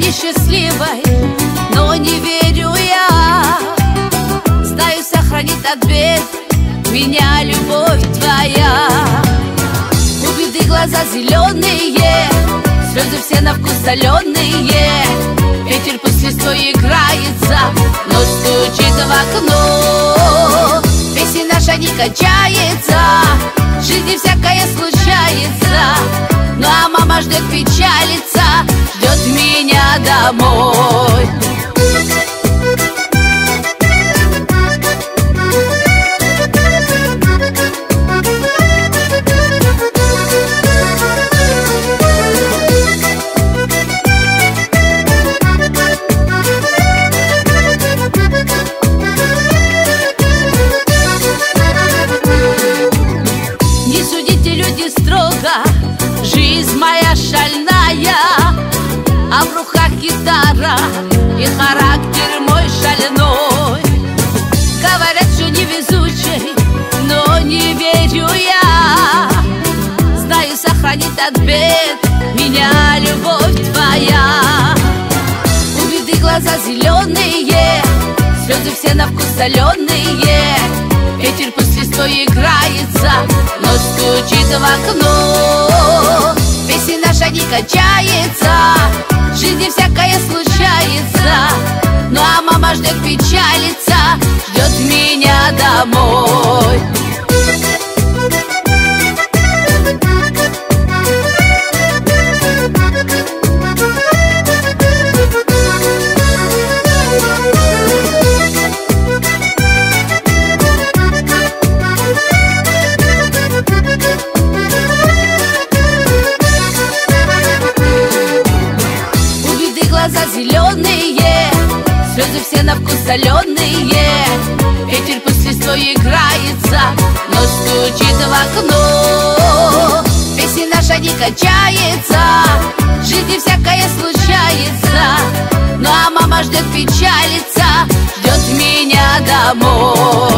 несчастливой, но не верю я. Знаю, сохранит от бед меня любовь твоя. У беды глаза зеленые, слезы все на вкус соленые. Ветер пусть листвой играется, но стучит в окно. Песня наша не кончается, в жизни всякое случается. Ну а мама ждет, печалится, ждет меня домой. Не судите, люди, строго, жизнь моя шальная, а в руках гитара и характер мой шальной. Говорят, что невезучий, но не верю я. Знаю, сохранит от бед меня любовь твоя. У беды глаза зеленые, слезы все на вкус соленые. Ветер пусть листвой играется, но стучит в окно. Песня наша не кончается, в жизни всякое случается. Ну а мама ждет, печалится, ждет меня домой. Глаза зеленые, слезы все на вкус соленые. Ветер пусть листвой играется, но стучит в окно. Песня наша не кончается, в жизни всякое случается. Ну а мама ждет, печалится, ждет меня домой.